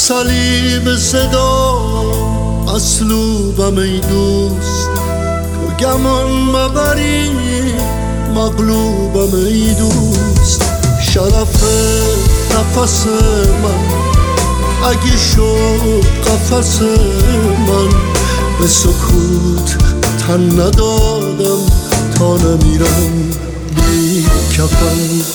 صلیب صدا مصلوبم ای دوست، تو گمان مبری مغلوبم ای دوست. شرف نفس من اگه شد قفس من، به سکوت تن ندادم تا نمیرم بی کفن.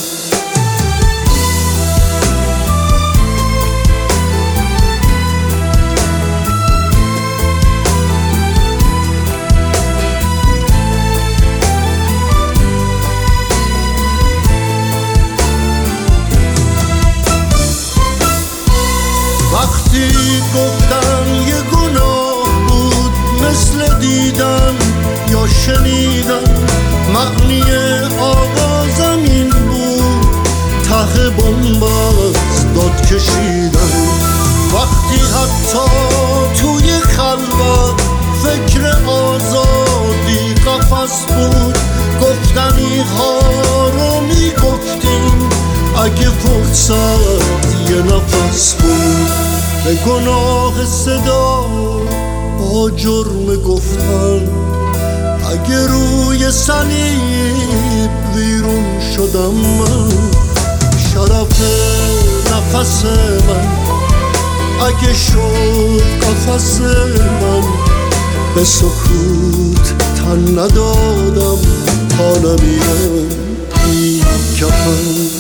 وقتی گفتن یه گناه بود مثل دیدن یا شنیدن، معنی آغازم این بود ته بنبست داد کشیدن. وقتی حتی توی خلوت فکر آزادی قفس بود، گفتنی ها رو میگفتیم اگه فرصت یه نفس بود. به گناه صدا با جرم گفتن، اگه روی صلیب ویرون شدم من. شرف نفس من اگه شد قفس من، به سکوت تن ندادم تا نمیرم بی کفن.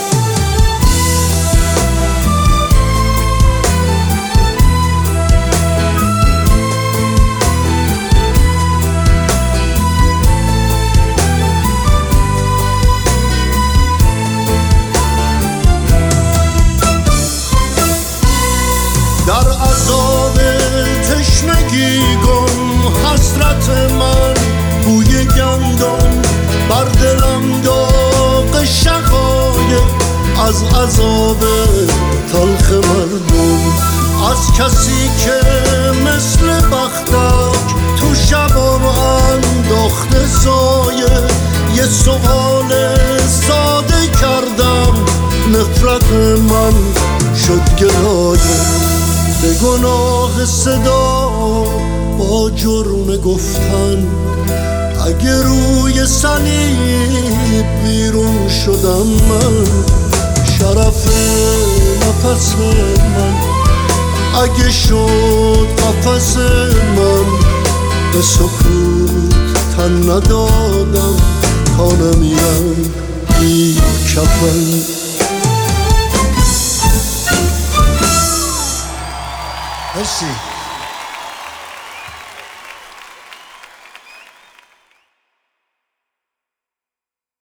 در عذاب تشنگی گم حسرت من، بوی گندم بر دلم داغ شقایق از عذاب تلخ مردم. از کسی که مثل بختک تو شبم انداخته سایه، یه سؤال ساده کردم نفرت من شد گلایه. به گناه صدا با جرم گفتن، اگه روی صلیب بیرون شدم من. شرف نفس من اگه شد قفس من، به سکوت تن ندادم تا نمیرم بی کفن. مرسی.